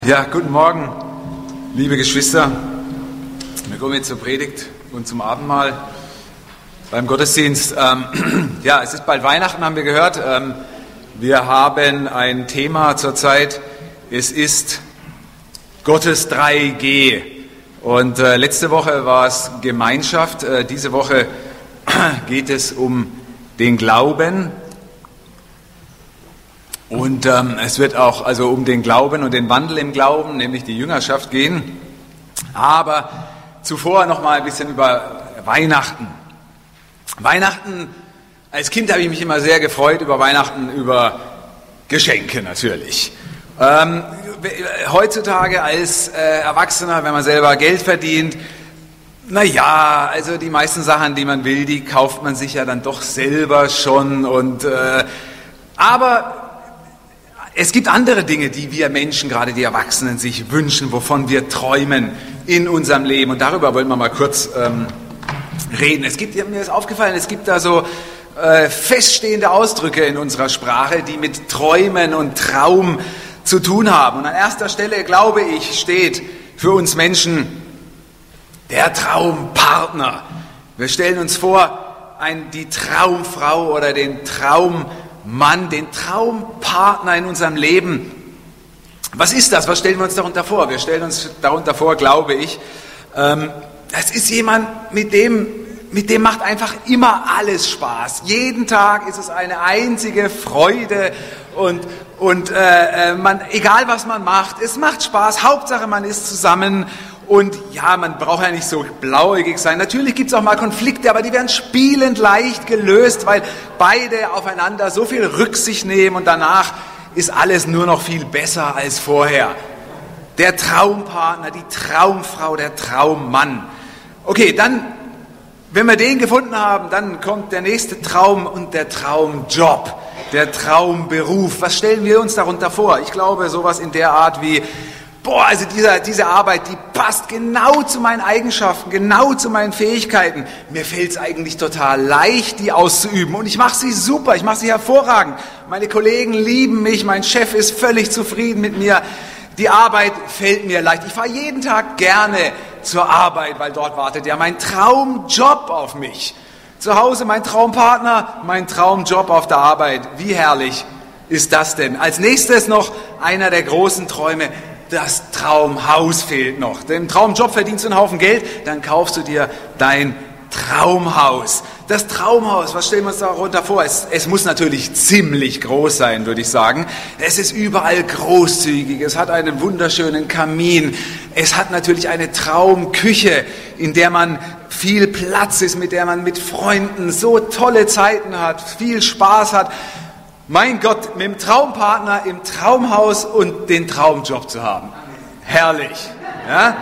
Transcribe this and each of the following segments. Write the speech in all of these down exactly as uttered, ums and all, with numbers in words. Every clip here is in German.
Ja, guten Morgen, liebe Geschwister. Wir kommen jetzt zur Predigt und zum Abendmahl beim Gottesdienst. Ähm, ja, es ist bald Weihnachten, haben wir gehört. Ähm, wir haben ein Thema zurzeit. Es ist Gottes drei G. Und äh, letzte Woche war es Gemeinschaft. Äh, diese Woche geht es um den Glauben. Und ähm, es wird auch also um den Glauben und den Wandel im Glauben, nämlich die Jüngerschaft gehen. Aber zuvor noch mal ein bisschen über Weihnachten. Weihnachten, als Kind habe ich mich immer sehr gefreut über Weihnachten, über Geschenke natürlich. Ähm, heutzutage als äh, Erwachsener, wenn man selber Geld verdient, na ja, also die meisten Sachen, die man will, die kauft man sich ja dann doch selber schon. Und äh, aber es gibt andere Dinge, die wir Menschen, gerade die Erwachsenen, sich wünschen, wovon wir träumen in unserem Leben. Und darüber wollen wir mal kurz ähm, reden. Es gibt, mir ist aufgefallen, es gibt da so äh, feststehende Ausdrücke in unserer Sprache, die mit Träumen und Traum zu tun haben. Und an erster Stelle, glaube ich, steht für uns Menschen der Traumpartner. Wir stellen uns vor, ein, die Traumfrau oder den Traummann, Mann, den Traumpartner in unserem Leben. Was ist das? Was stellen wir uns darunter vor? Wir stellen uns darunter vor, glaube ich, ähm, das ist jemand, mit dem, mit dem macht einfach immer alles Spaß. Jeden Tag ist es eine einzige Freude und, und äh, man, egal was man macht, es macht Spaß. Hauptsache man ist zusammen. Und ja, man braucht ja nicht so blauäugig sein. Natürlich gibt es auch mal Konflikte, aber die werden spielend leicht gelöst, weil beide aufeinander so viel Rücksicht nehmen und danach ist alles nur noch viel besser als vorher. Der Traumpartner, die Traumfrau, der Traummann. Okay, dann, wenn wir den gefunden haben, dann kommt der nächste Traum und der Traumjob, der Traumberuf. Was stellen wir uns darunter vor? Ich glaube, sowas in der Art wie: Boah, also dieser, diese Arbeit, die passt genau zu meinen Eigenschaften, genau zu meinen Fähigkeiten. Mir fällt es eigentlich total leicht, die auszuüben. Und ich mache sie super, ich mache sie hervorragend. Meine Kollegen lieben mich, mein Chef ist völlig zufrieden mit mir. Die Arbeit fällt mir leicht. Ich fahre jeden Tag gerne zur Arbeit, weil dort wartet ja mein Traumjob auf mich. Zu Hause mein Traumpartner, mein Traumjob auf der Arbeit. Wie herrlich ist das denn? Als nächstes noch einer der großen Träume. Das Traumhaus fehlt noch. Im Traumjob verdienst du einen Haufen Geld, dann kaufst du dir dein Traumhaus. Das Traumhaus, was stellen wir uns darunter vor? Es, es muss natürlich ziemlich groß sein, würde ich sagen. Es ist überall großzügig, es hat einen wunderschönen Kamin. Es hat natürlich eine Traumküche, in der man viel Platz ist, mit der man mit Freunden so tolle Zeiten hat, viel Spaß hat. Mein Gott, mit dem Traumpartner im Traumhaus und den Traumjob zu haben. Herrlich. Ja?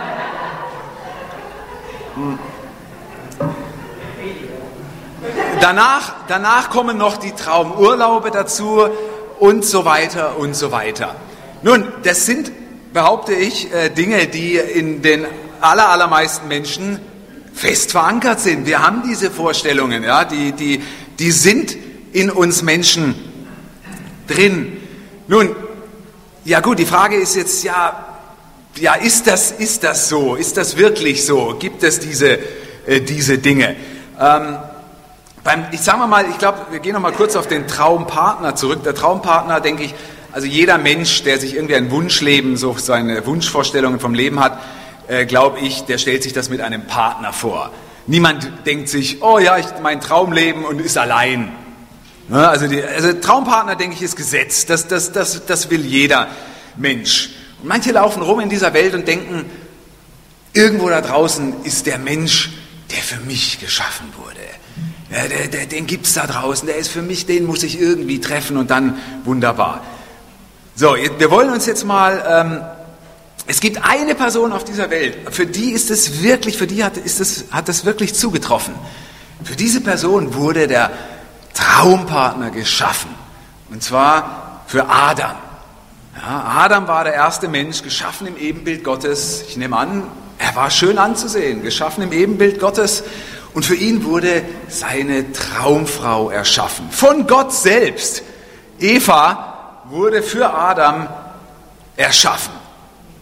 Danach, danach kommen noch die Traumurlaube dazu und so weiter und so weiter. Nun, das sind, behaupte ich, Dinge, die in den aller, allermeisten Menschen fest verankert sind. Wir haben diese Vorstellungen, ja, die, die, die sind in uns Menschen drin. Nun, ja gut, die Frage ist jetzt, ja, ja, ist das, ist das so? Ist das wirklich so? Gibt es diese, äh, diese Dinge? Ähm, beim, ich sage mal, ich glaube, wir gehen noch mal kurz auf den Traumpartner zurück. Der Traumpartner, denke ich, also jeder Mensch, der sich irgendwie ein Wunschleben, so seine Wunschvorstellungen vom Leben hat, äh, glaube ich, der stellt sich das mit einem Partner vor. Niemand denkt sich, oh ja, ich, mein Traumleben und ist allein. Also, die, also Traumpartner, denke ich, ist Gesetz. Das, das, das, das will jeder Mensch. Und manche laufen rum in dieser Welt und denken, irgendwo da draußen ist der Mensch, der für mich geschaffen wurde. Ja, der, der, den gibt es da draußen, der ist für mich, den muss ich irgendwie treffen und dann wunderbar. So, wir wollen uns jetzt mal, ähm, es gibt eine Person auf dieser Welt, für die ist es wirklich, für die hat, ist es, hat es wirklich zugetroffen. Für diese Person wurde der Traumpartner geschaffen. Und zwar für Adam. Ja, Adam war der erste Mensch, geschaffen im Ebenbild Gottes. Ich nehme an, er war schön anzusehen, geschaffen im Ebenbild Gottes. Und für ihn wurde seine Traumfrau erschaffen. Von Gott selbst. Eva wurde für Adam erschaffen.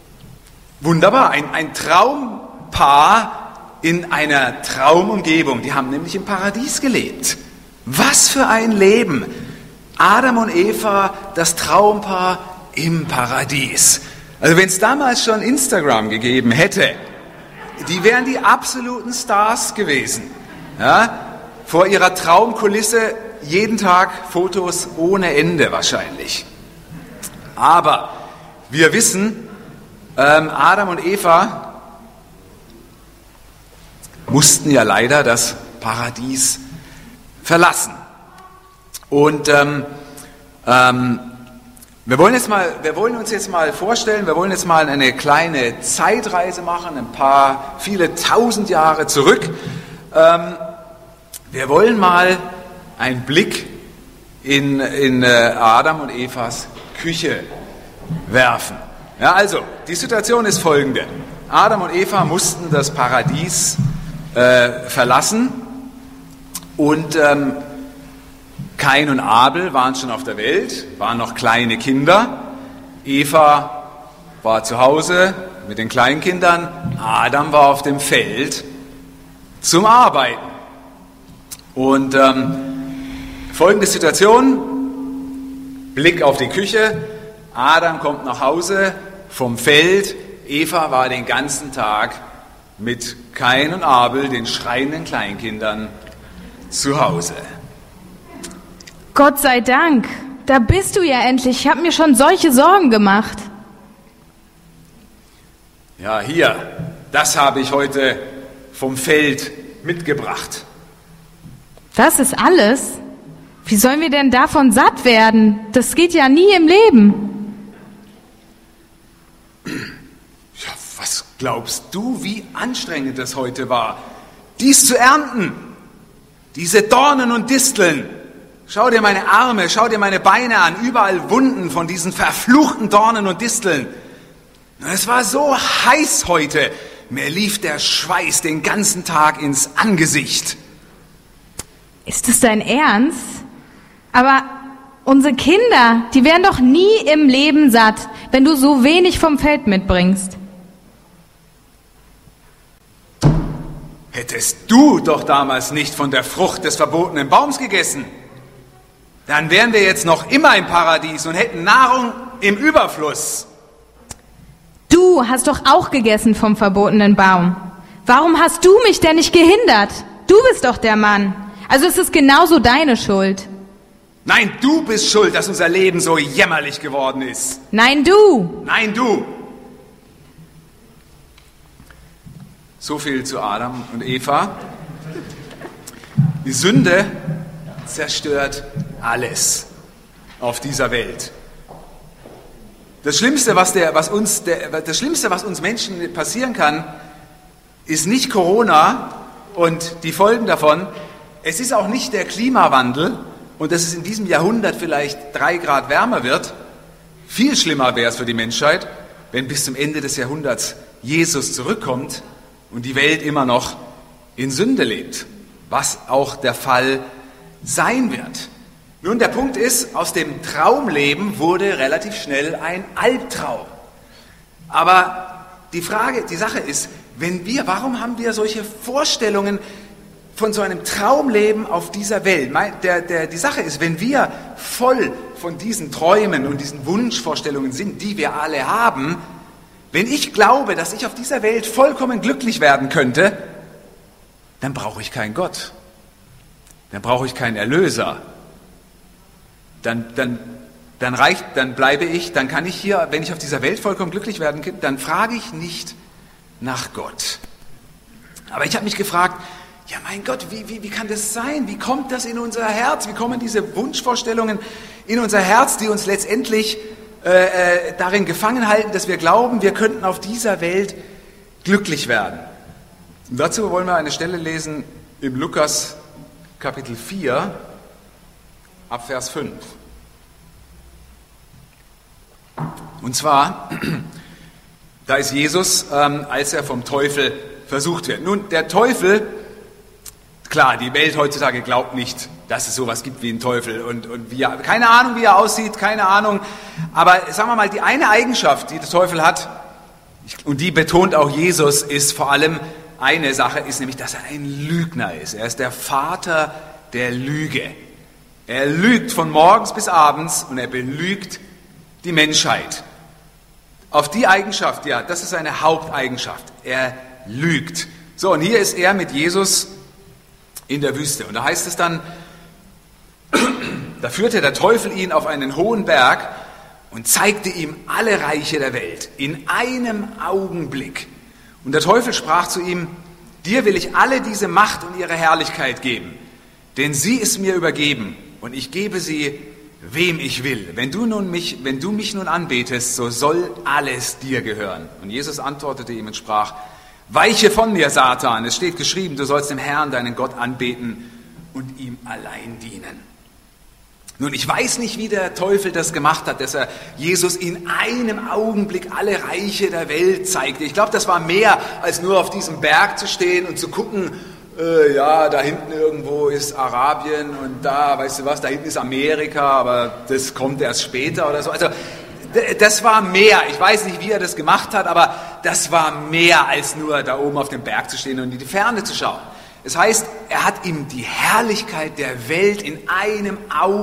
Wunderbar, ein, ein Traumpaar in einer Traumumgebung. Die haben nämlich im Paradies gelebt. Was für ein Leben! Adam und Eva, das Traumpaar im Paradies. Also wenn es damals schon Instagram gegeben hätte, die wären die absoluten Stars gewesen. Ja? Vor ihrer Traumkulisse jeden Tag Fotos ohne Ende wahrscheinlich. Aber wir wissen, ähm, Adam und Eva mussten ja leider das Paradies verlassen. Und ähm, ähm, wir wollen jetzt mal, wir wollen uns jetzt mal vorstellen, wir wollen jetzt mal eine kleine Zeitreise machen, ein paar, viele tausend Jahre zurück. Ähm, wir wollen mal einen Blick in, in äh, Adam und Evas Küche werfen. Ja, also, die Situation ist folgende. Adam und Eva mussten das Paradies äh, verlassen und ähm, Kain und Abel waren schon auf der Welt, waren noch kleine Kinder. Eva war zu Hause mit den Kleinkindern. Adam war auf dem Feld zum Arbeiten. Und ähm, folgende Situation, Blick auf die Küche. Adam kommt nach Hause vom Feld. Eva war den ganzen Tag mit Kain und Abel, den schreienden Kleinkindern, zu Hause. Gott sei Dank, da bist du ja endlich. Ich habe mir schon solche Sorgen gemacht. Ja, hier, das habe ich heute vom Feld mitgebracht. Das ist alles? Wie sollen wir denn davon satt werden? Das geht ja nie im Leben. Ja, was glaubst du, wie anstrengend es heute war, dies zu ernten? Diese Dornen und Disteln. Schau dir meine Arme, schau dir meine Beine an, überall Wunden von diesen verfluchten Dornen und Disteln. Es war so heiß heute, mir lief der Schweiß den ganzen Tag ins Angesicht. Ist das dein Ernst? Aber unsere Kinder, die werden doch nie im Leben satt, wenn du so wenig vom Feld mitbringst. Hättest du doch damals nicht von der Frucht des verbotenen Baums gegessen, dann wären wir jetzt noch immer im Paradies und hätten Nahrung im Überfluss. Du hast doch auch gegessen vom verbotenen Baum. Warum hast du mich denn nicht gehindert? Du bist doch der Mann. Also es ist genauso deine Schuld. Nein, du bist schuld, dass unser Leben so jämmerlich geworden ist. Nein, du. Nein, du. So viel zu Adam und Eva. Die Sünde zerstört alles auf dieser Welt. Das Schlimmste, was, der, was, uns, der, das Schlimmste, was uns Menschen passieren kann, ist nicht Corona und die Folgen davon. Es ist auch nicht der Klimawandel und dass es in diesem Jahrhundert vielleicht drei Grad wärmer wird. Viel schlimmer wäre es für die Menschheit, wenn bis zum Ende des Jahrhunderts Jesus zurückkommt und die Welt immer noch in Sünde lebt, was auch der Fall sein wird. Nun, der Punkt ist, aus dem Traumleben wurde relativ schnell ein Albtraum. Aber die Frage, die Sache ist, wenn wir, warum haben wir solche Vorstellungen von so einem Traumleben auf dieser Welt? Der, der, die Sache ist, wenn wir voll von diesen Träumen und diesen Wunschvorstellungen sind, die wir alle haben, wenn ich glaube, dass ich auf dieser Welt vollkommen glücklich werden könnte, dann brauche ich keinen Gott. Dann brauche ich keinen Erlöser. Dann, dann, dann reicht, dann bleibe ich, dann kann ich hier, wenn ich auf dieser Welt vollkommen glücklich werden kann, dann frage ich nicht nach Gott. Aber ich habe mich gefragt, ja mein Gott, wie, wie, wie kann das sein? Wie kommt das in unser Herz? Wie kommen diese Wunschvorstellungen in unser Herz, die uns letztendlich äh, äh, darin gefangen halten, dass wir glauben, wir könnten auf dieser Welt glücklich werden? Und dazu wollen wir eine Stelle lesen im Lukas Kapitel vier, ab Vers fünf. Und zwar, da ist Jesus, ähm, als er vom Teufel versucht wird. Nun, der Teufel, klar, die Welt heutzutage glaubt nicht, dass es sowas gibt wie einen Teufel. Und, und wie er, keine Ahnung, wie er aussieht, keine Ahnung. Aber sagen wir mal, die eine Eigenschaft, die der Teufel hat, Und die betont auch Jesus, ist vor allem eine Sache, ist nämlich, dass er ein Lügner ist. Er ist der Vater der Lüge. Er lügt von morgens bis abends und er belügt die Menschheit. Auf die Eigenschaft, ja, das ist seine Haupteigenschaft. Er lügt. So, und hier ist er mit Jesus in der Wüste. Und da heißt es dann, da führte der Teufel ihn auf einen hohen Berg und zeigte ihm alle Reiche der Welt in einem Augenblick. Und der Teufel sprach zu ihm, dir will ich alle diese Macht und ihre Herrlichkeit geben, denn sie ist mir übergeben und ich gebe sie, wem ich will. Wenn du, nun mich, wenn du mich nun anbetest, so soll alles dir gehören. Und Jesus antwortete ihm und sprach, weiche von mir, Satan, es steht geschrieben, du sollst dem Herrn, deinen Gott, anbeten und ihm allein dienen. Nun, ich weiß nicht, wie der Teufel das gemacht hat, dass er Jesus in einem Augenblick alle Reiche der Welt zeigte. Ich glaube, das war mehr, als nur auf diesem Berg zu stehen und zu gucken, äh, ja, da hinten irgendwo ist Arabien und da, weißt du was, da hinten ist Amerika, aber das kommt erst später oder so. Also, das war mehr. Ich weiß nicht, wie er das gemacht hat, aber das war mehr, als nur da oben auf dem Berg zu stehen und in die Ferne zu schauen. Es heißt, er hat ihm die Herrlichkeit der Welt in einem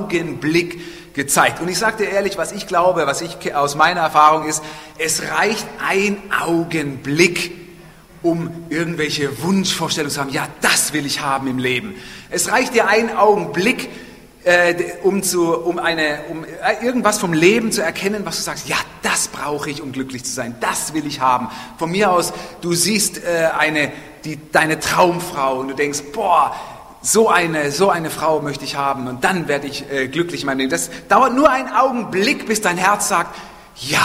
Augenblick gezeigt. Und ich sage dir ehrlich, was ich glaube, was ich aus meiner Erfahrung ist, es reicht ein Augenblick, um irgendwelche Wunschvorstellungen zu haben. Ja, das will ich haben im Leben. Es reicht dir ein Augenblick, äh, um, zu, um, eine, um irgendwas vom Leben zu erkennen, was du sagst, ja, das brauche ich, um glücklich zu sein. Das will ich haben. Von mir aus, du siehst äh, eine... Die, deine Traumfrau und du denkst, boah, so eine, so eine Frau möchte ich haben und dann werde ich äh, glücklich in meinem Leben. Das dauert nur einen Augenblick, bis dein Herz sagt, ja,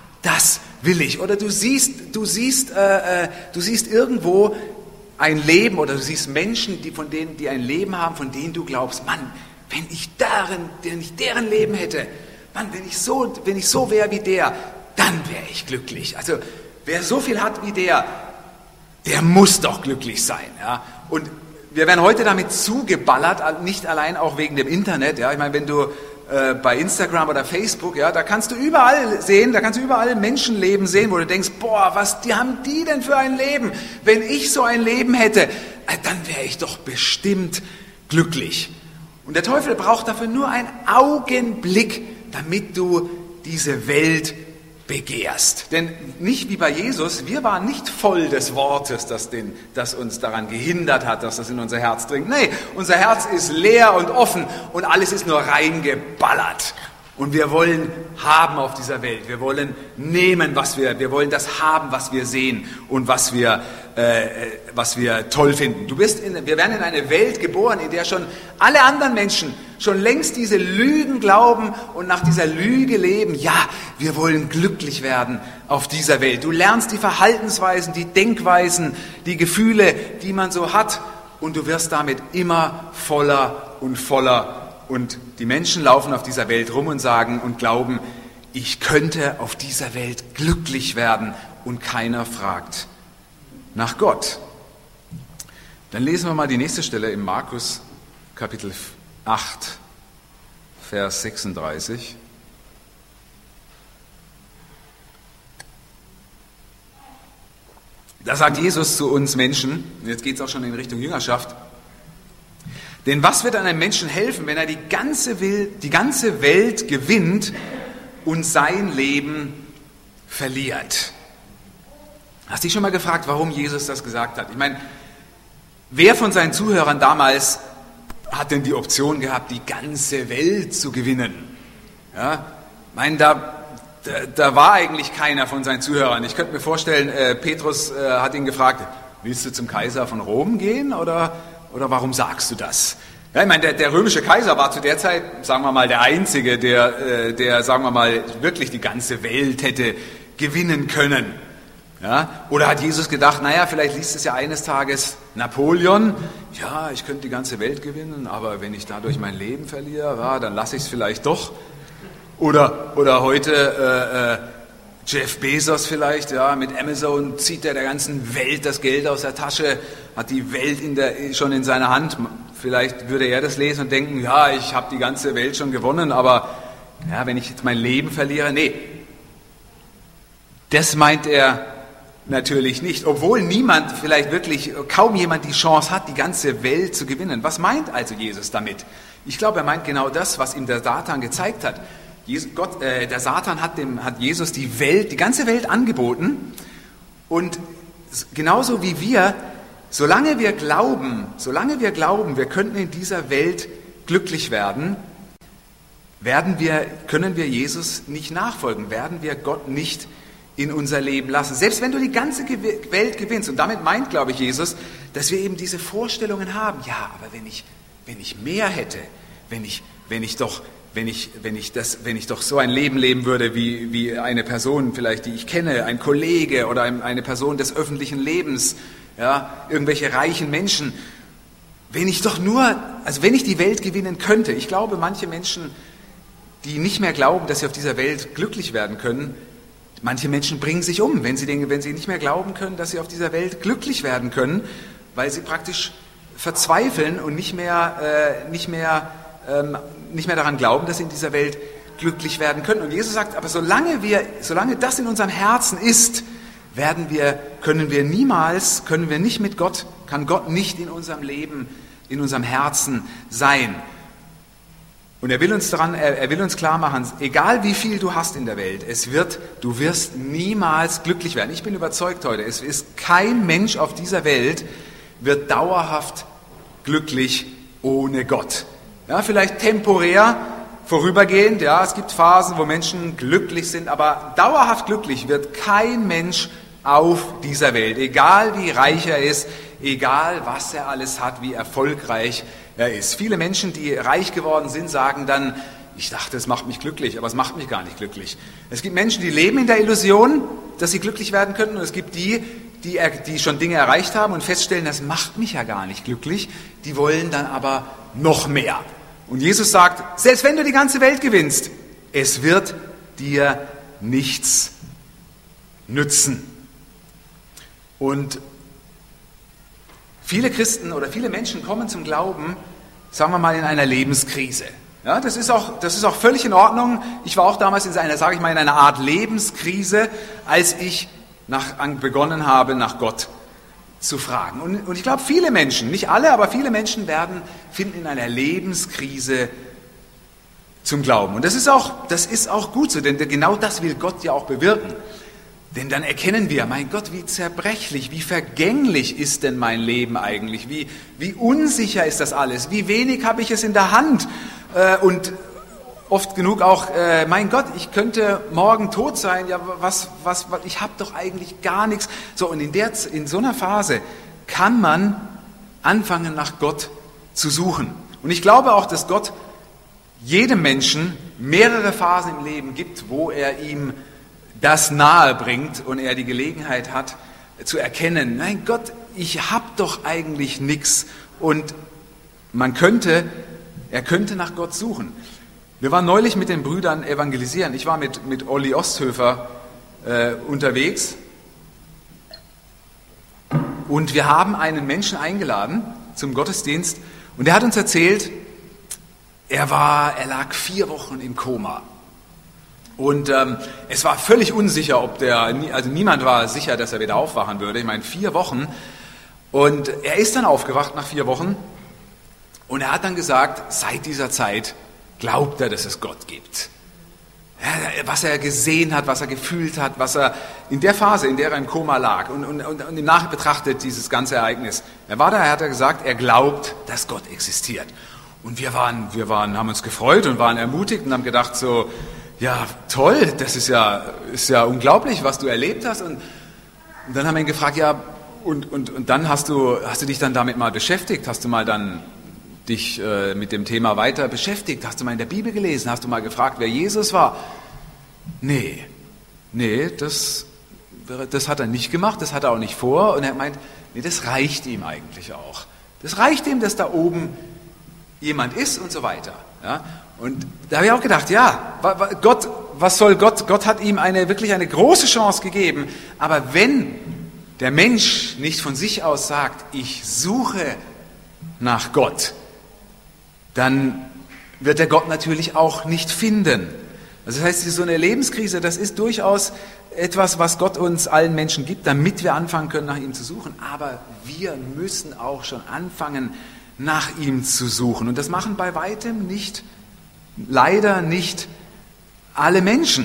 das will ich. Oder du siehst, du siehst, äh, äh, du siehst irgendwo ein Leben oder du siehst Menschen, die von denen, die ein Leben haben, von denen du glaubst, Mann, wenn ich deren, wenn ich deren Leben hätte, Mann, wenn ich so, wenn ich so wäre wie der, dann wäre ich glücklich. Also wer so viel hat wie der, der muss doch glücklich sein. Ja? Und wir werden heute damit zugeballert, nicht allein auch wegen dem Internet. Ja? Ich meine, wenn du äh, bei Instagram oder Facebook, ja, da kannst du überall sehen, da kannst du überall Menschenleben sehen, wo du denkst, boah, was die haben die denn für ein Leben? Wenn ich so ein Leben hätte, äh, dann wäre ich doch bestimmt glücklich. Und der Teufel braucht dafür nur einen Augenblick, damit du diese Welt begehrst. Denn nicht wie bei Jesus, wir waren nicht voll des Wortes, das, den, das uns daran gehindert hat, dass das in unser Herz dringt. Nee, unser Herz ist leer und offen und alles ist nur reingeballert. Und wir wollen haben auf dieser Welt. Wir wollen nehmen, was wir, wir wollen das haben, was wir sehen und was wir, äh, was wir toll finden. Du bist in, wir werden in eine Welt geboren, in der schon alle anderen Menschen schon längst diese Lügen glauben und nach dieser Lüge leben. Ja, wir wollen glücklich werden auf dieser Welt. Du lernst die Verhaltensweisen, die Denkweisen, die Gefühle, die man so hat und du wirst damit immer voller und voller. Und die Menschen laufen auf dieser Welt rum und sagen und glauben, ich könnte auf dieser Welt glücklich werden und keiner fragt nach Gott. Dann lesen wir mal die nächste Stelle im Markus Kapitel acht, Vers sechsunddreißig. Da sagt Jesus zu uns Menschen, jetzt geht es auch schon in Richtung Jüngerschaft, denn was wird einem Menschen helfen, wenn er die ganze, Welt, die ganze Welt gewinnt und sein Leben verliert? Hast du dich schon mal gefragt, warum Jesus das gesagt hat? Ich meine, wer von seinen Zuhörern damals hat denn die Option gehabt, die ganze Welt zu gewinnen? Ja, ich meine, da, da, da war eigentlich keiner von seinen Zuhörern. Ich könnte mir vorstellen, äh, Petrus äh, hat ihn gefragt, willst du zum Kaiser von Rom gehen oder... Oder warum sagst du das? Ja, ich meine, der, der römische Kaiser war zu der Zeit, sagen wir mal, der Einzige, der, äh, der, sagen wir mal, wirklich die ganze Welt hätte gewinnen können. Ja? Oder hat Jesus gedacht, naja, vielleicht liest es ja eines Tages Napoleon, ja, ich könnte die ganze Welt gewinnen, aber wenn ich dadurch mein Leben verliere, ja, dann lasse ich es vielleicht doch. Oder, oder heute äh, äh, Jeff Bezos vielleicht, ja, mit Amazon zieht er der ganzen Welt das Geld aus der Tasche, hat die Welt in der, schon in seiner Hand. Vielleicht würde er das lesen und denken, ja, ich habe die ganze Welt schon gewonnen, aber ja, wenn ich jetzt mein Leben verliere, nee. Das meint er natürlich nicht, obwohl niemand, vielleicht wirklich kaum jemand die Chance hat, die ganze Welt zu gewinnen. Was meint also Jesus damit? Ich glaube, er meint genau das, was ihm der Satan gezeigt hat. Jesus, Gott, äh, der Satan hat, dem, hat Jesus die Welt, die ganze Welt angeboten, und genauso wie wir, solange wir glauben, solange wir glauben, wir könnten in dieser Welt glücklich werden, werden wir, können wir Jesus nicht nachfolgen, werden wir Gott nicht in unser Leben lassen. Selbst wenn du die ganze Welt gewinnst, und damit meint, glaube ich, Jesus, dass wir eben diese Vorstellungen haben, ja, aber wenn ich, wenn ich mehr hätte, wenn ich, wenn ich doch, wenn ich, wenn ich das, wenn ich doch so ein Leben leben würde, wie, wie eine Person vielleicht, die ich kenne, ein Kollege oder eine Person des öffentlichen Lebens, ja, irgendwelche reichen Menschen, wenn ich doch nur, also wenn ich die Welt gewinnen könnte, ich glaube, manche Menschen, die nicht mehr glauben, dass sie auf dieser Welt glücklich werden können, manche Menschen bringen sich um, wenn sie, denken, wenn sie nicht mehr glauben können, dass sie auf dieser Welt glücklich werden können, weil sie praktisch verzweifeln und nicht mehr, äh, nicht mehr, ähm, nicht mehr daran glauben, dass sie in dieser Welt glücklich werden können. Und Jesus sagt, aber solange wir, solange das in unserem Herzen ist, werden wir, können wir niemals, können wir nicht mit Gott, kann Gott nicht in unserem Leben, in unserem Herzen sein. Und er will uns daran, er, er will uns klar machen, egal wie viel du hast in der Welt, es wird, du wirst niemals glücklich werden. Ich bin überzeugt heute, es ist kein Mensch auf dieser Welt wird dauerhaft glücklich ohne Gott. Ja, vielleicht temporär, vorübergehend, ja, es gibt Phasen, wo Menschen glücklich sind, aber dauerhaft glücklich wird kein Mensch auf dieser Welt, egal wie reich er ist, egal was er alles hat, wie erfolgreich er ist. Viele Menschen, die reich geworden sind, sagen dann, ich dachte, es macht mich glücklich, aber es macht mich gar nicht glücklich. Es gibt Menschen, die leben in der Illusion, dass sie glücklich werden könnten, und es gibt die, die, die schon Dinge erreicht haben und feststellen, das macht mich ja gar nicht glücklich, die wollen dann aber noch mehr. Und Jesus sagt, selbst wenn du die ganze Welt gewinnst, es wird dir nichts nützen. Und viele Christen oder viele Menschen kommen zum Glauben, sagen wir mal, in einer Lebenskrise. Ja, das ist auch, das ist auch völlig in Ordnung. Ich war auch damals in einer, sage ich mal, in einer Art Lebenskrise, als ich nach, begonnen habe, nach Gott zu fragen. Und, und ich glaube, viele Menschen, nicht alle, aber viele Menschen werden, finden in einer Lebenskrise zum Glauben. Und das ist auch, das ist auch gut so, denn genau das will Gott ja auch bewirken. Denn dann erkennen wir, mein Gott, wie zerbrechlich, wie vergänglich ist denn mein Leben eigentlich? Wie, wie unsicher ist das alles? Wie wenig habe ich es in der Hand? Äh, und oft genug auch, äh, mein Gott, ich könnte morgen tot sein. Ja, was, was, was ich habe doch eigentlich gar nichts. So, und in, der, in so einer Phase kann man anfangen, nach Gott zu suchen. Und ich glaube auch, dass Gott jedem Menschen mehrere Phasen im Leben gibt, wo er ihm das nahe bringt und er die Gelegenheit hat zu erkennen, mein Gott, ich habe doch eigentlich nichts, und man könnte, er könnte nach Gott suchen. Wir waren neulich mit den Brüdern evangelisieren. Ich war mit, mit Olli Osthöfer äh, unterwegs, und wir haben einen Menschen eingeladen zum Gottesdienst, und er hat uns erzählt, er war, er lag vier Wochen im Koma. Und ähm, es war völlig unsicher, ob der, also niemand war sicher, dass er wieder aufwachen würde. Ich meine, vier Wochen. Und er ist dann aufgewacht nach vier Wochen. Und er hat dann gesagt, seit dieser Zeit glaubt er, dass es Gott gibt. Ja, was er gesehen hat, was er gefühlt hat, was er in der Phase, in der er im Koma lag, und, und, und, und im Nachhinein betrachtet dieses ganze Ereignis. Er war da, er hat gesagt, er glaubt, dass Gott existiert. Und wir waren, wir waren, haben uns gefreut und waren ermutigt und haben gedacht so, ja, toll, das ist ja, ist ja unglaublich, was du erlebt hast. Und, und dann haben wir ihn gefragt, ja, und, und, und dann hast du, hast du dich dann damit mal beschäftigt? Hast du mal dann dich äh, mit dem Thema weiter beschäftigt? Hast du mal in der Bibel gelesen? Hast du mal gefragt, wer Jesus war? Nee, nee, das, das hat er nicht gemacht, das hat er auch nicht vor. Und er meint, nee, das reicht ihm eigentlich auch. Das reicht ihm, dass da oben jemand ist und so weiter. Ja? Und da habe ich auch gedacht, ja, Gott, was soll Gott? Gott hat ihm eine, wirklich eine große Chance gegeben. Aber wenn der Mensch nicht von sich aus sagt, ich suche nach Gott, dann wird er Gott natürlich auch nicht finden. Also das heißt, so eine Lebenskrise, das ist durchaus etwas, was Gott uns allen Menschen gibt, damit wir anfangen können, nach ihm zu suchen. Aber wir müssen auch schon anfangen, nach ihm zu suchen. Und das machen bei weitem nicht, leider nicht alle Menschen.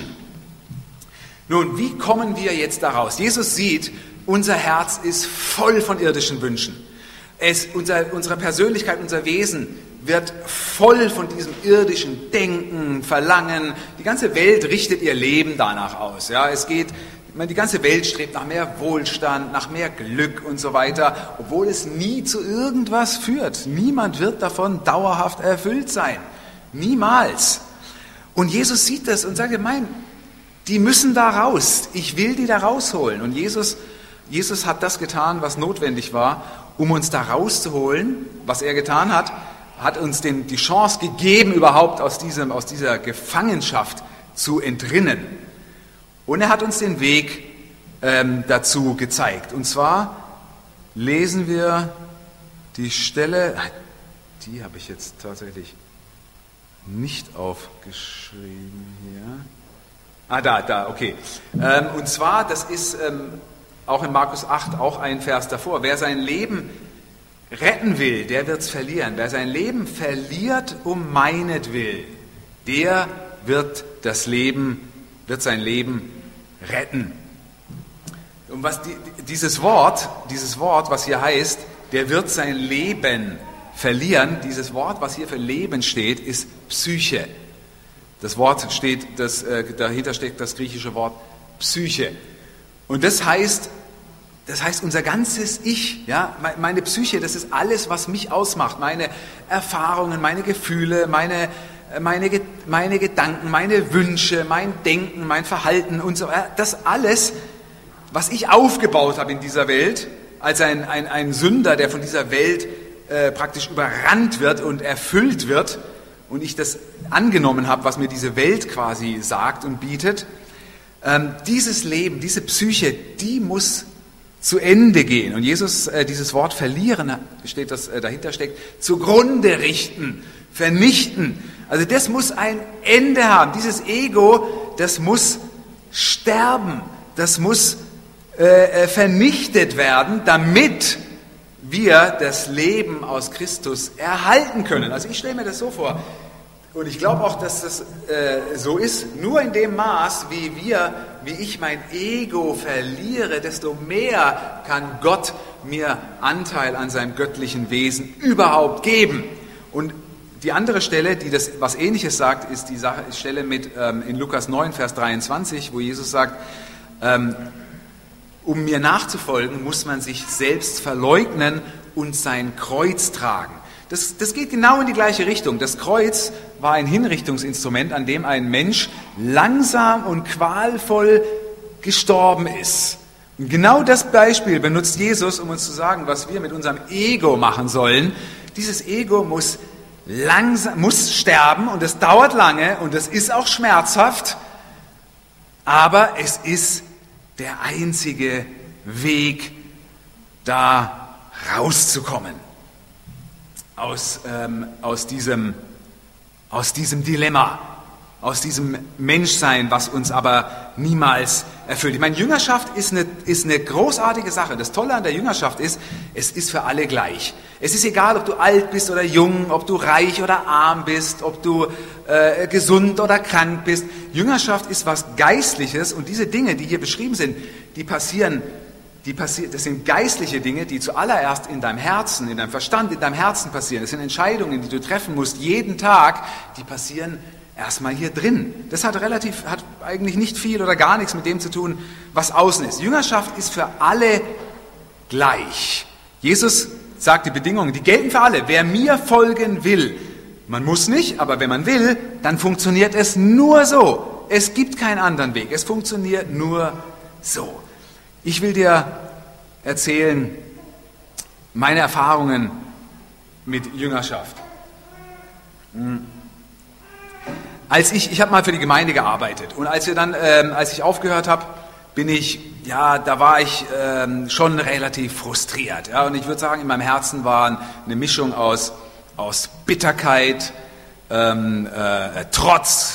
Nun, wie kommen wir jetzt daraus? Jesus sieht, unser Herz ist voll von irdischen Wünschen. Es, unser, unsere Persönlichkeit, unser Wesen wird voll von diesem irdischen Denken, Verlangen. Die ganze Welt richtet ihr Leben danach aus. Ja, es geht, ich meine, die ganze Welt strebt nach mehr Wohlstand, nach mehr Glück und so weiter, obwohl es nie zu irgendwas führt. Niemand wird davon dauerhaft erfüllt sein. Niemals. Und Jesus sieht das und sagt, mein, die müssen da raus. Ich will die da rausholen. Und Jesus, Jesus hat das getan, was notwendig war, um uns da rauszuholen. Was er getan hat, hat uns den, die Chance gegeben, überhaupt aus, diesem, aus dieser Gefangenschaft zu entrinnen. Und er hat uns den Weg ähm, dazu gezeigt. Und zwar lesen wir die Stelle, die habe ich jetzt tatsächlich nicht aufgeschrieben hier. Ah, da, da, okay. Ähm, und zwar, das ist ähm, auch in Markus acht auch ein Vers davor. Wer sein Leben retten will, der wird es verlieren. Wer sein Leben verliert um meinetwillen, der wird das Leben, wird sein Leben retten. Und was die, dieses Wort, dieses Wort, was hier heißt, der wird sein Leben verlieren, dieses Wort, was hier für Leben steht, ist Psyche. Das Wort steht, das, äh, dahinter steckt das griechische Wort Psyche. Und das heißt, das heißt unser ganzes Ich, ja, meine Psyche, das ist alles, was mich ausmacht, meine Erfahrungen, meine Gefühle, meine, meine, meine Gedanken, meine Wünsche, mein Denken, mein Verhalten und so weiter. Das alles, was ich aufgebaut habe in dieser Welt, als ein, ein, ein Sünder, der von dieser Welt äh, praktisch überrannt wird und erfüllt wird, und ich das angenommen habe, was mir diese Welt quasi sagt und bietet, ähm, dieses Leben, diese Psyche, die muss zu Ende gehen. Und Jesus, äh, dieses Wort verlieren, steht das äh, dahinter steckt, zugrunde richten, vernichten. Also das muss ein Ende haben. Dieses Ego, das muss sterben, das muss äh, vernichtet werden, damit wir das Leben aus Christus erhalten können. Also ich stelle mir das so vor, und ich glaube auch, dass das äh, so ist, nur in dem Maß, wie wir, wie ich mein Ego verliere, desto mehr kann Gott mir Anteil an seinem göttlichen Wesen überhaupt geben. Und die andere Stelle, die das was Ähnliches sagt, ist die Sache, Stelle mit ähm, in Lukas neun, Vers dreiundzwanzig, wo Jesus sagt, ähm, um mir nachzufolgen, muss man sich selbst verleugnen und sein Kreuz tragen. Das, das geht genau in die gleiche Richtung. Das Kreuz war ein Hinrichtungsinstrument, an dem ein Mensch langsam und qualvoll gestorben ist. Und genau das Beispiel benutzt Jesus, um uns zu sagen, was wir mit unserem Ego machen sollen. Dieses Ego muss langsam, muss sterben, und es dauert lange und es ist auch schmerzhaft, aber es ist der einzige Weg, da rauszukommen aus, ähm, aus, diesem, aus diesem Dilemma, aus diesem Menschsein, was uns aber niemals erfüllt. Ich meine, Jüngerschaft ist eine, ist eine großartige Sache. Das Tolle an der Jüngerschaft ist, es ist für alle gleich. Es ist egal, ob du alt bist oder jung, ob du reich oder arm bist, ob du äh, gesund oder krank bist. Jüngerschaft ist was Geistliches, und diese Dinge, die hier beschrieben sind, die passieren, die passieren, das sind geistliche Dinge, die zuallererst in deinem Herzen, in deinem Verstand, in deinem Herzen passieren. Das sind Entscheidungen, die du treffen musst jeden Tag, die passieren erstmal hier drin. Das hat relativ, hat eigentlich nicht viel oder gar nichts mit dem zu tun, was außen ist. Jüngerschaft ist für alle gleich. Jesus sagt die Bedingungen, die gelten für alle. Wer mir folgen will, man muss nicht, aber wenn man will, dann funktioniert es nur so. Es gibt keinen anderen Weg. Es funktioniert nur so. Ich will dir erzählen meine Erfahrungen mit Jüngerschaft. Als ich, ich habe mal für die Gemeinde gearbeitet, und als wir dann, ähm, als ich aufgehört habe, bin ich, ja, da war ich ähm, schon relativ frustriert. Ja, und ich würde sagen, in meinem Herzen war eine Mischung aus, aus Bitterkeit, ähm, äh, Trotz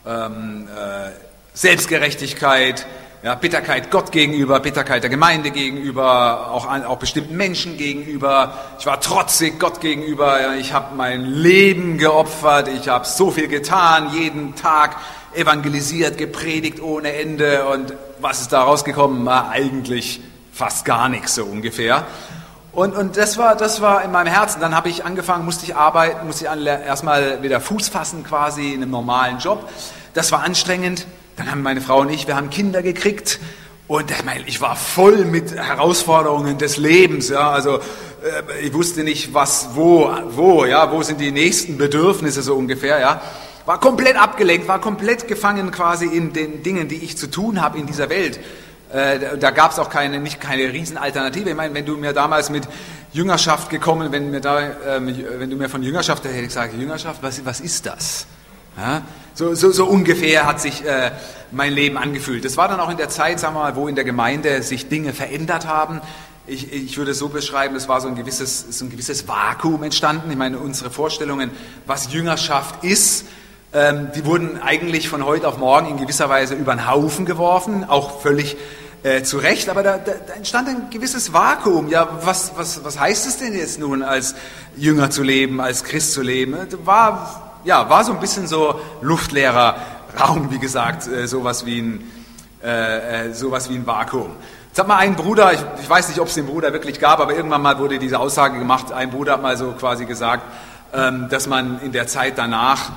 ähm, äh, Selbstgerechtigkeit, ja, Bitterkeit Gott gegenüber, Bitterkeit der Gemeinde gegenüber, auch, an, auch bestimmten Menschen gegenüber. Ich war trotzig Gott gegenüber, ja, ich habe mein Leben geopfert, ich habe so viel getan, jeden Tag evangelisiert, gepredigt ohne Ende und was ist da rausgekommen? Na, eigentlich fast gar nichts so ungefähr. Und, und das war, das war in meinem Herzen. Dann habe ich angefangen, musste ich arbeiten, musste ich erstmal wieder Fuß fassen quasi in einem normalen Job. Das war anstrengend. Dann haben meine Frau und ich, wir haben Kinder gekriegt und ich war voll mit Herausforderungen des Lebens. Ja, also ich wusste nicht, was, wo, wo, ja, wo sind die nächsten Bedürfnisse so ungefähr. Ja, war komplett abgelenkt, war komplett gefangen quasi in den Dingen, die ich zu tun habe in dieser Welt. Äh, da gab es auch keine, nicht keine Riesenalternative. Ich meine, wenn du mir damals mit Jüngerschaft gekommen, wenn mir da, äh, wenn du mir von Jüngerschaft, da hätte ich gesagt, Jüngerschaft, was, was ist das? Ja, so, so, so ungefähr hat sich äh, mein Leben angefühlt. Das war dann auch in der Zeit, sagen wir mal, wo in der Gemeinde sich Dinge verändert haben. Ich, ich würde es so beschreiben, es war so ein gewisses, so ein gewisses Vakuum entstanden. Ich meine, unsere Vorstellungen, was Jüngerschaft ist, ähm, die wurden eigentlich von heute auf morgen in gewisser Weise über den Haufen geworfen, auch völlig äh, zu Recht. Aber da, da, da entstand ein gewisses Vakuum. Ja, was, was, was heißt es denn jetzt nun, als Jünger zu leben, als Christ zu leben? War Ja, war so ein bisschen so luftleerer Raum, wie gesagt, äh, sowas wie ein, äh, sowas wie ein Vakuum. Jetzt hat mal ein Bruder, ich, ich weiß nicht, ob es den Bruder wirklich gab, aber irgendwann mal wurde diese Aussage gemacht, ein Bruder hat mal so quasi gesagt, ähm, dass man in der Zeit danach,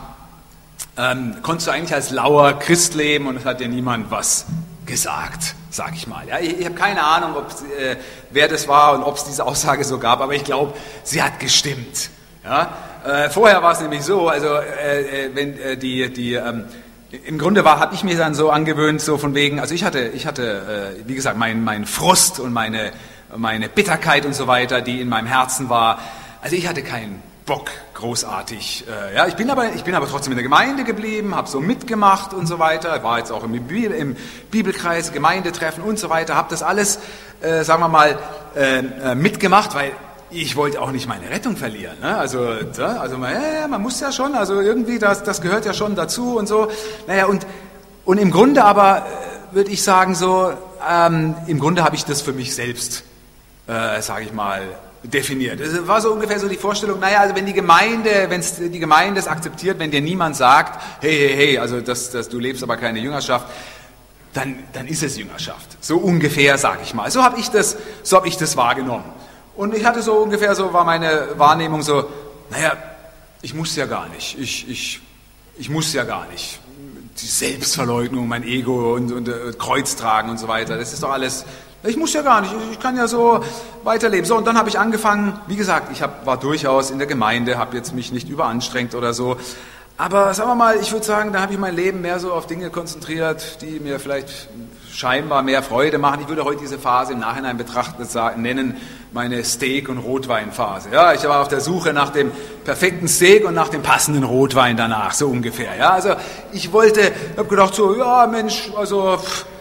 ähm, konntest du eigentlich als lauer Christ leben und es hat dir niemand was gesagt, sag ich mal. Ja, ich ich habe keine Ahnung, ob, äh, wer das war und ob es diese Aussage so gab, aber ich glaube, sie hat gestimmt. Ja? Äh, vorher war es nämlich so, also äh, äh, wenn äh, die, die ähm, im Grunde war, habe ich mir dann so angewöhnt, so von wegen, also ich hatte, ich hatte, äh, wie gesagt, mein, mein Frust und meine, meine Bitterkeit und so weiter, die in meinem Herzen war. Also ich hatte keinen Bock, großartig. Äh, ja, ich bin aber, ich bin aber trotzdem in der Gemeinde geblieben, habe so mitgemacht und so weiter. War jetzt auch im, Bibel, im Bibelkreis, Gemeindetreffen und so weiter. Habe das alles, äh, sagen wir mal, äh, mitgemacht, weil ich wollte auch nicht meine Rettung verlieren. Ne? Also, also man, ja, man muss ja schon, also irgendwie, das, das gehört ja schon dazu und so. Naja, und, und im Grunde aber, äh, würde ich sagen, so, ähm, im Grunde habe ich das für mich selbst, äh, sage ich mal, definiert. Es war so ungefähr so die Vorstellung, naja, also wenn die Gemeinde, wenn die Gemeinde es akzeptiert, wenn dir niemand sagt, hey, hey, hey, also das, das, du lebst aber keine Jüngerschaft, dann, dann ist es Jüngerschaft. So ungefähr, sage ich mal. So habe ich das, so habe ich das wahrgenommen. Und ich hatte so ungefähr, so war meine Wahrnehmung so, naja, ich muss ja gar nicht, ich, ich, ich muss ja gar nicht. Die Selbstverleugnung, mein Ego und, und äh, Kreuz tragen und so weiter, das ist doch alles, ich muss ja gar nicht, ich kann ja so weiterleben. So, und dann habe ich angefangen, wie gesagt, ich hab, war durchaus in der Gemeinde, habe jetzt mich nicht überanstrengt oder so, aber sagen wir mal, ich würde sagen, da habe ich mein Leben mehr so auf Dinge konzentriert, die mir vielleicht scheinbar mehr Freude machen. Ich würde heute diese Phase im Nachhinein betrachtet sagen, nennen, meine Steak- und Rotweinphase. Ja, ich war auf der Suche nach dem perfekten Steak und nach dem passenden Rotwein danach, so ungefähr. Ja, also ich wollte, habe gedacht so, ja Mensch, also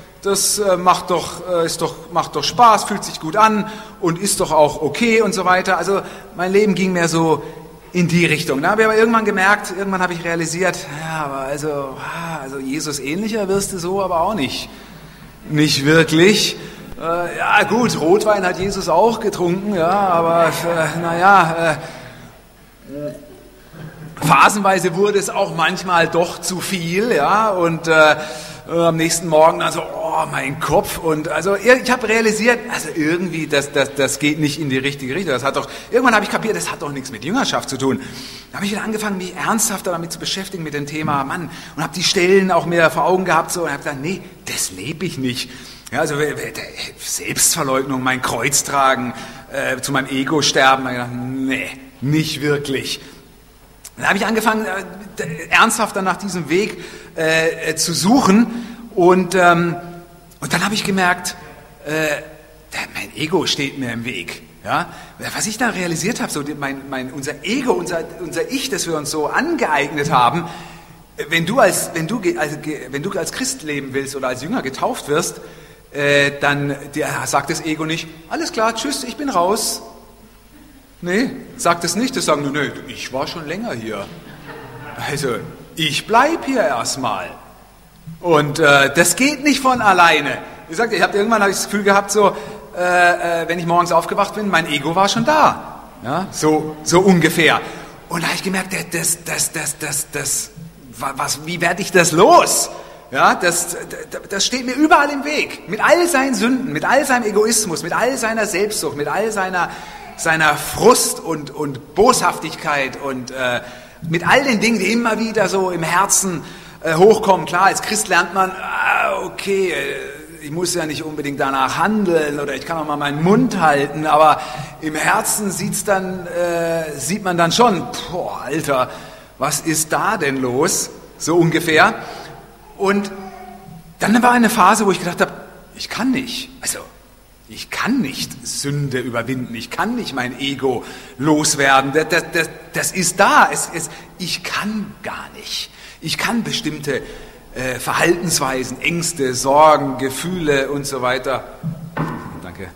das äh, macht doch, äh, ist doch, macht doch Spaß, fühlt sich gut an und ist doch auch okay und so weiter. Also mein Leben ging mehr so in die Richtung. Da habe ich aber irgendwann gemerkt, irgendwann habe ich realisiert, ja, aber also, also Jesus ähnlicher wirst du so aber auch nicht. Nicht wirklich. Äh, ja gut, Rotwein hat Jesus auch getrunken, ja, aber äh, naja, äh, phasenweise wurde es auch manchmal doch zu viel, ja, und äh, am nächsten Morgen dann so, oh, mein Kopf, und also ich habe realisiert, also irgendwie, das, das, das geht nicht in die richtige Richtung, das hat doch, irgendwann habe ich kapiert, das hat doch nichts mit Jüngerschaft zu tun. Da habe ich wieder angefangen, mich ernsthafter damit zu beschäftigen, mit dem Thema Mann, und habe die Stellen auch mehr vor Augen gehabt, so, und habe gesagt, nee, das lebe ich nicht. Ja, also Selbstverleugnung, mein Kreuz tragen, äh, zu meinem Ego sterben, da habe ich gedacht, nee, nicht wirklich. Dann habe ich angefangen, äh, ernsthafter nach diesem Weg äh, zu suchen, und, ähm, und dann habe ich gemerkt, äh, mein Ego steht mir im Weg. Ja? Was ich da realisiert habe, so mein, mein, unser Ego, unser, unser Ich, das wir uns so angeeignet haben, wenn du als, wenn du, als, wenn du als Christ leben willst oder als Jünger getauft wirst, äh, dann dir sagt das Ego nicht, alles klar, tschüss, ich bin raus. Nee, sagt es nicht, das sagen nur, nee, ich war schon länger hier. Also, ich bleib hier erstmal. Und äh, das geht nicht von alleine. Wie gesagt, ich habe irgendwann hab ich das Gefühl gehabt, so, äh, äh, wenn ich morgens aufgewacht bin, mein Ego war schon da. Ja, so, so ungefähr. Und da habe ich gemerkt, das, das, das, das, das, was, wie werde ich das los? Ja, das, das steht mir überall im Weg. Mit all seinen Sünden, mit all seinem Egoismus, mit all seiner Selbstsucht, mit all seiner, seiner Frust und, und Boshaftigkeit und äh, mit all den Dingen, die immer wieder so im Herzen äh, hochkommen. Klar, als Christ lernt man, ah, okay, ich muss ja nicht unbedingt danach handeln oder ich kann auch mal meinen Mund halten, aber im Herzen sieht's dann, äh, sieht man dann schon, boah, Alter, was ist da denn los? So ungefähr. Und dann war eine Phase, wo ich gedacht habe, ich kann nicht, also ich kann nicht Sünde überwinden, ich kann nicht mein Ego loswerden, das, das, das, das ist da, es, es, ich kann gar nicht. Ich kann bestimmte äh, Verhaltensweisen, Ängste, Sorgen, Gefühle und so weiter, danke,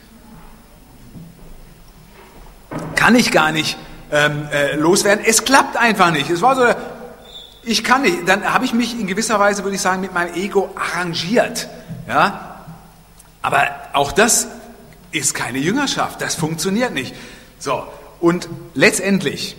kann ich gar nicht ähm, äh, loswerden, es klappt einfach nicht. Es war so, ich kann nicht, dann habe ich mich in gewisser Weise, würde ich sagen, mit meinem Ego arrangiert, ja. Aber auch das ist keine Jüngerschaft, das funktioniert nicht. So, und letztendlich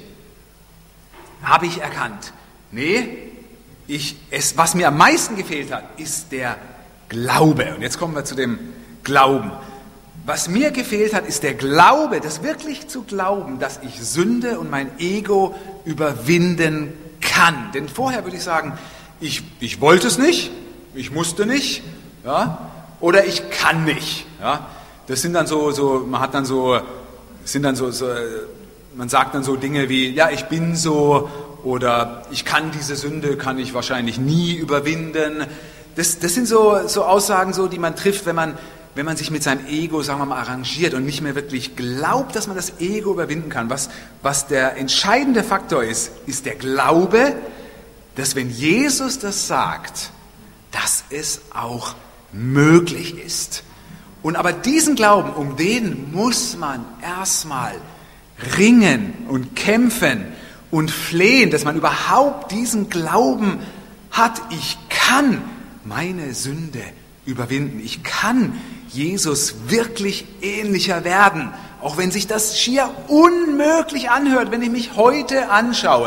habe ich erkannt, nee, ich, es, was mir am meisten gefehlt hat, ist der Glaube. Und jetzt kommen wir zu dem Glauben. Was mir gefehlt hat, ist der Glaube, das wirklich zu glauben, dass ich Sünde und mein Ego überwinden kann. Denn vorher würde ich sagen, ich, ich wollte es nicht, ich musste nicht, ja, oder ich kann nicht. Ja. Das sind dann so, so, man hat dann so, sind dann so, so, man sagt dann so Dinge wie, ja, ich bin so, oder ich kann diese Sünde, kann ich wahrscheinlich nie überwinden. Das, das sind so, so Aussagen, so, die man trifft, wenn man, wenn man sich mit seinem Ego, sagen wir mal, arrangiert und nicht mehr wirklich glaubt, dass man das Ego überwinden kann. Was, was der entscheidende Faktor ist, ist der Glaube, dass wenn Jesus das sagt, dass es auch möglich ist. Und aber diesen Glauben, um den muss man erstmal ringen und kämpfen und flehen, dass man überhaupt diesen Glauben hat. Ich kann meine Sünde überwinden. Ich kann Jesus wirklich ähnlicher werden, auch wenn sich das schier unmöglich anhört, wenn ich mich heute anschaue.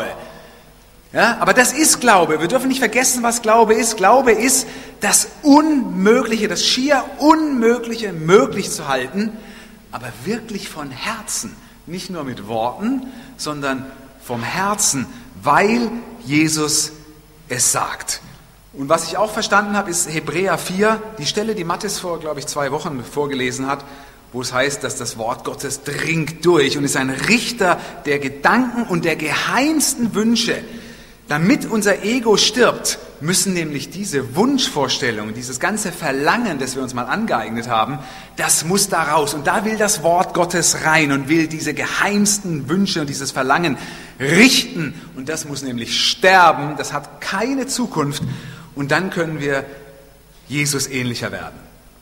Ja, aber das ist Glaube. Wir dürfen nicht vergessen, was Glaube ist. Glaube ist, das Unmögliche, das schier Unmögliche möglich zu halten, aber wirklich von Herzen, nicht nur mit Worten, sondern vom Herzen, weil Jesus es sagt. Und was ich auch verstanden habe, ist Hebräer vier, die Stelle, die Mathis vor, glaube ich, zwei Wochen vorgelesen hat, wo es heißt, dass das Wort Gottes dringt durch und ist ein Richter der Gedanken und der geheimsten Wünsche. Damit unser Ego stirbt, müssen nämlich diese Wunschvorstellungen, dieses ganze Verlangen, das wir uns mal angeeignet haben, das muss da raus. Und da will das Wort Gottes rein und will diese geheimsten Wünsche und dieses Verlangen richten. Und das muss nämlich sterben, das hat keine Zukunft. Und dann können wir Jesus ähnlicher werden.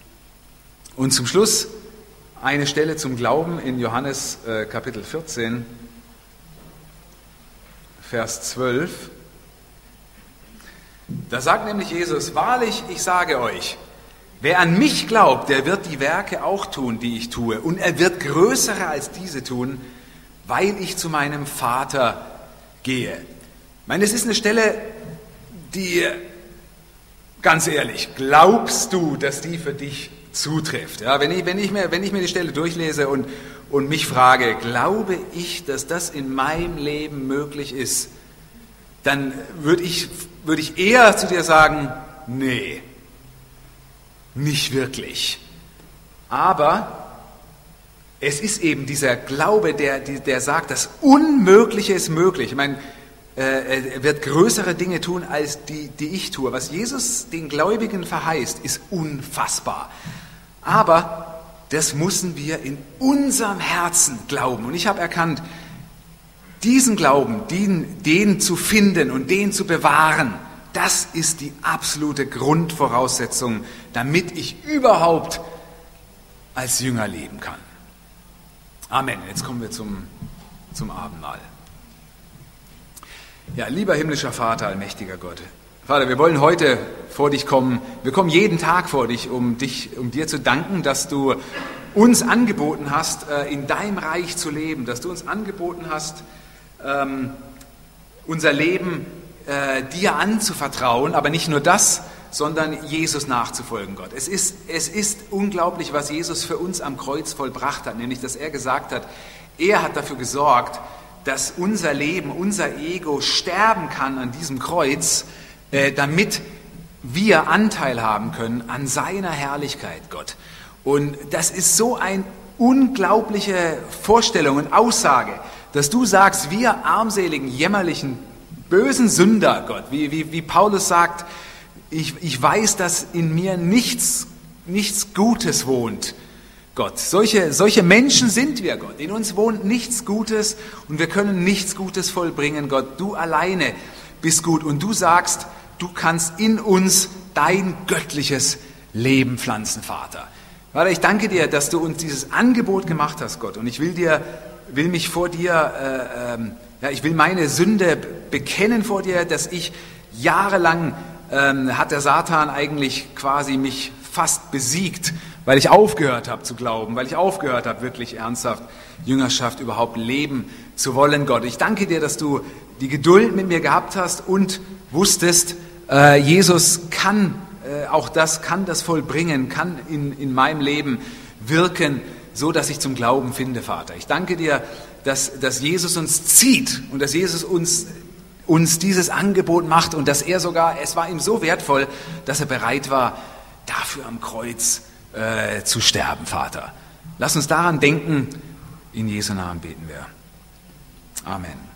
Und zum Schluss eine Stelle zum Glauben in Johannes äh, Kapitel vierzehn, Vers zwölf. Da sagt nämlich Jesus, wahrlich, ich sage euch, wer an mich glaubt, der wird die Werke auch tun, die ich tue. Und er wird größere als diese tun, weil ich zu meinem Vater gehe. Ich meine, es ist eine Stelle, die, ganz ehrlich, glaubst du, dass die für dich zutrifft? Ja, wenn ich, wenn ich mir, wenn ich mir die Stelle durchlese und, und mich frage, glaube ich, dass das in meinem Leben möglich ist, dann würde ich, würde ich eher zu dir sagen, nee, nicht wirklich. Aber es ist eben dieser Glaube, der, der sagt, das Unmögliche ist möglich. Ich meine, er wird größere Dinge tun, als die, die ich tue. Was Jesus den Gläubigen verheißt, ist unfassbar. Aber das müssen wir in unserem Herzen glauben. Und ich habe erkannt, diesen Glauben, den, den zu finden und den zu bewahren, das ist die absolute Grundvoraussetzung, damit ich überhaupt als Jünger leben kann. Amen. Jetzt kommen wir zum, zum Abendmahl. Ja, lieber himmlischer Vater, allmächtiger Gott. Vater, wir wollen heute vor dich kommen. Wir kommen jeden Tag vor dich, um dich, um dir zu danken, dass du uns angeboten hast, in deinem Reich zu leben, dass du uns angeboten hast, unser Leben dir anzuvertrauen, aber nicht nur das, sondern Jesus nachzufolgen, Gott. Es ist, es ist unglaublich, was Jesus für uns am Kreuz vollbracht hat, nämlich, dass er gesagt hat, er hat dafür gesorgt, dass unser Leben, unser Ego sterben kann an diesem Kreuz, äh, damit wir Anteil haben können an seiner Herrlichkeit, Gott. Und das ist so eine unglaubliche Vorstellung und Aussage, dass du sagst, wir armseligen, jämmerlichen, bösen Sünder, Gott, wie, wie, wie Paulus sagt, ich, ich weiß, dass in mir nichts, nichts Gutes wohnt, Gott. Solche, solche Menschen sind wir, Gott. In uns wohnt nichts Gutes und wir können nichts Gutes vollbringen, Gott. Du alleine bist gut und du sagst, du kannst in uns dein göttliches Leben pflanzen, Vater. Vater, ich danke dir, dass du uns dieses Angebot gemacht hast, Gott. Und ich will dir, will mich vor dir, äh, ähm, ja, ich will meine Sünde bekennen vor dir, dass ich jahrelang ähm, hat der Satan eigentlich quasi mich fast besiegt, weil ich aufgehört habe zu glauben, weil ich aufgehört habe, wirklich ernsthaft Jüngerschaft überhaupt leben zu wollen, Gott. Ich danke dir, dass du die Geduld mit mir gehabt hast und wusstest, äh, Jesus kann äh, auch das, kann das vollbringen, kann in, in meinem Leben wirken, so dass ich zum Glauben finde, Vater. Ich danke dir, dass, dass Jesus uns zieht und dass Jesus uns, uns dieses Angebot macht und dass er sogar, es war ihm so wertvoll, dass er bereit war, dafür am Kreuz äh, zu sterben, Vater. Lass uns daran denken, in Jesu Namen beten wir. Amen.